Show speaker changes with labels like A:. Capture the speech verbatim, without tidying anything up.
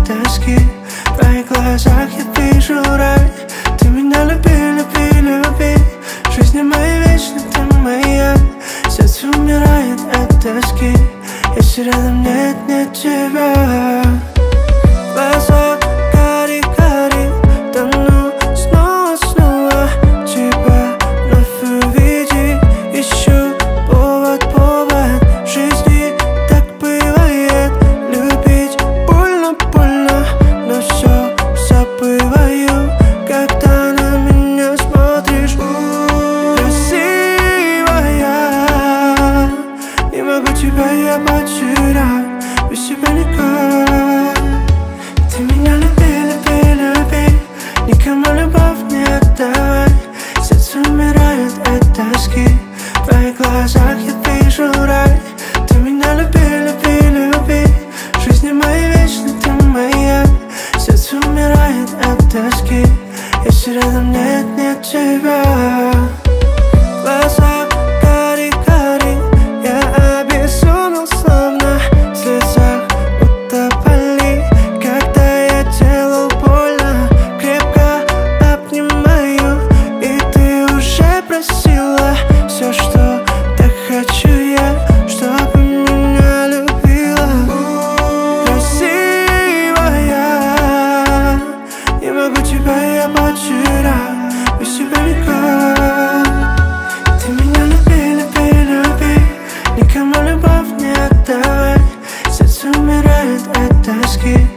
A: тоски. В твоих глазах я вижу рай. Ты меня люби, люби, люби. В жизни моей вечной ты моя. Сердце умирает от тоски, если рядом нет, нет тебя. Глаза кари-кари, тону снова, снова тебя вновь увидеть. Ищу повод, повод. В жизни так бывает. Любить больно, больно, но все забываю, когда на меня смотришь. Красивая, не могу тебя я потерять, без тебя никак. Ты меня люби, люби, люби, никому любовь не отдавай. Сердце умирает от тоски, в твоих глазах я вижу рай. Ты меня люби, люби, люби. В жизни моей вечной ты моя. Сердце умирает от тоски, если рядом нет, нет тебя. Глаза кари-кари, я обезумел, словно в слезах утопали. Когда я делал больно, крепко обнимаю. И ты уже просила все, что так хочу я, чтобы меня любила. Красивая, не могу тебя я потерять, без тебя никак. Ты меня люби, люби, люби, никому любовь не отдавай. Сердце умирает от тоски,